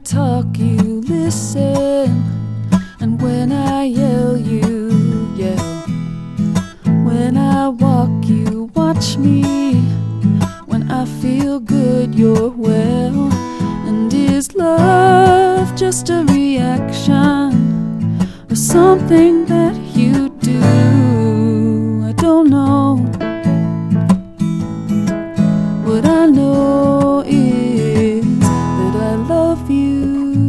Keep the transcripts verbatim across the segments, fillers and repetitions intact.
talk, you listen, and when I yell, you yell. When I walk, you watch me. When I feel good, you're well. And is love just a reaction, or something that you do? I don't know. What I know is that I love you.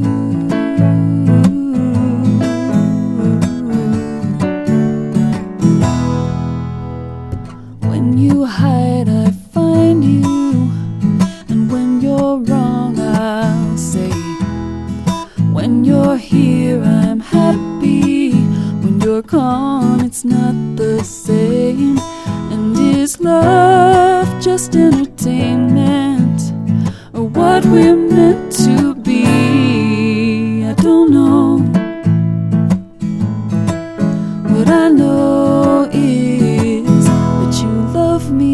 When you hide, I find you, and when you're wrong, I'll say. When you're here, I'm happy. When you're gone, it's not the same. And is love just entertainment, or what we're meant to be? I don't know. What I know is that you love me.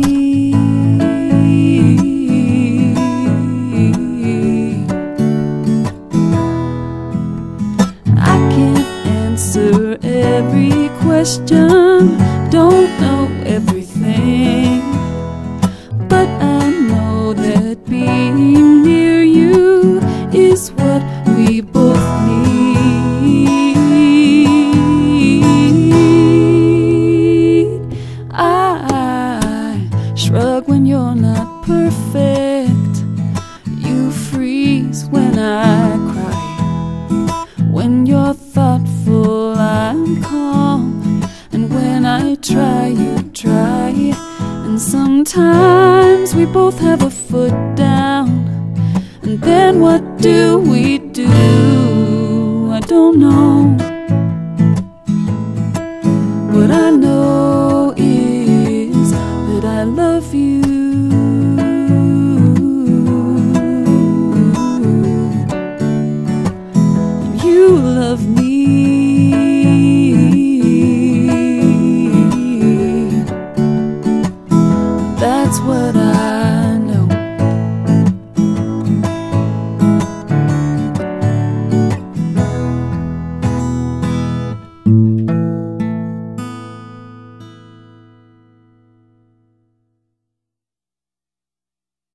I can't answer every question, don't know everything, but I know that being near you is what we both need. I shrug when you're not perfect. You freeze when I cry. When you're thoughtful, I'm calm. And when I try, you try. And sometimes we both have a foot down. And then what do we do? I don't know. What I know is that I love you. And you love me.